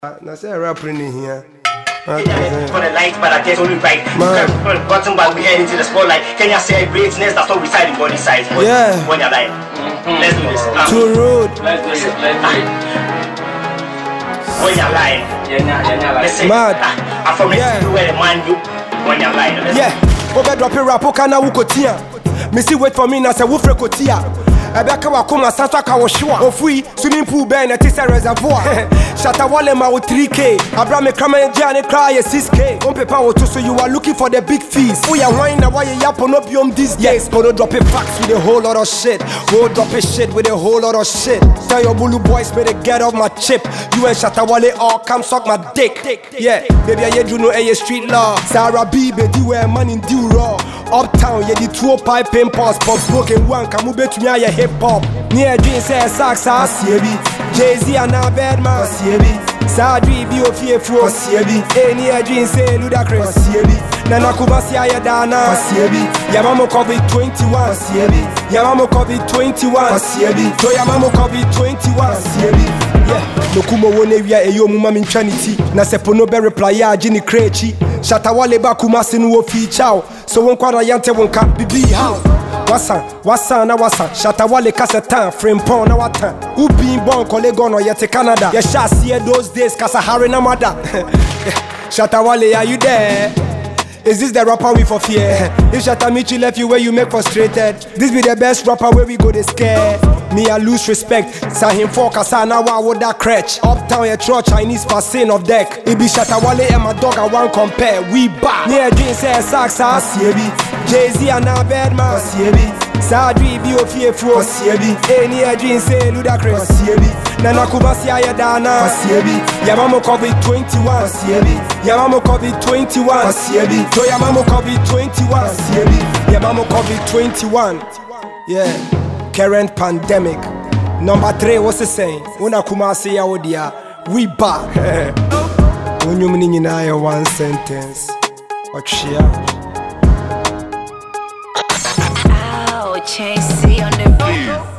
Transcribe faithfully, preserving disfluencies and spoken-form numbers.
Now say a rapper in here. For the light, but I get only right. Put the button, but we head into the spotlight. Can you say greatness? That's what we side in body size. Yeah. When you're like, let's do this. Um, Too rude. Let's do it. Let's do it. When you're lying, let's say, Mad. uh, I'm from Yeah. the where the man you. When you're lying, let's Yeah. Over drop a rap, okay, now Wukotia. Missy wait for me, now say Wufre Kotia. Ebeka wakuma sasa kawashua ofui swimming pool ben at a reservoir Shatta Wale ma with three K Abraham Kramen Jane cry six K on paper to so you are looking for the big fees. Oh yeah, wine na why you yap on opium these days. Gonna drop a facts with a whole lot of shit. Go drop a shit with a whole lot of shit. Tell your Bulu boys better get off my chip. You and Shatta Wale all come suck my dick. Yeah, baby I do know a street law. Sarah B baby where money do raw. Uptown yeah the two pipe pimpers pop broken one come bet me ya hip hop. Near jeans say socks are Jay-Z and a bad man. Sadri be of fear for any jeans say ludicrous. Nana Kubasi Ayadana. Yamamo COVID twenty-one. Yamamo COVID twenty-one. So Yamamo COVID twenty-one. Yeah, no kumo wone wia eyo muma minchanity. Na sepo no be reply ya jini krechi. Shatta Wale ba kumasi no feature. So won kwara yante won ka bibi how. Wasan, wasan na wasan. Shatta Wale kasetan, frame pon na watan. Ubi bon kole gono yete Canada. Yeah, sha see those days kasa hare na mada. Shatta Wale, are you there? Is this the rapper we for fear? If Shatta Michi left you where you make frustrated, this be the best rapper where we go to scare. Me I lose respect. Sa him for kasa na wa with that crutch. Uptown ya throw Chinese passing of deck. It be Shatta Wale and my dog I want compare. We back. Near jeans say socks are Jay-Z and a bad man. Sadri be of fear for any jeans say ludicrous. Nana Kubasi Ayadana. Yamamo COVID twenty-one. Yamamo COVID twenty-one. So Yamamo COVID twenty-one. Yamamo COVID twenty-one. Yeah. Current pandemic. Number three, what's the saying? Una Kumasi Yawodia. We back. When you mean in one sentence. Ochia. Ow, Chasey on the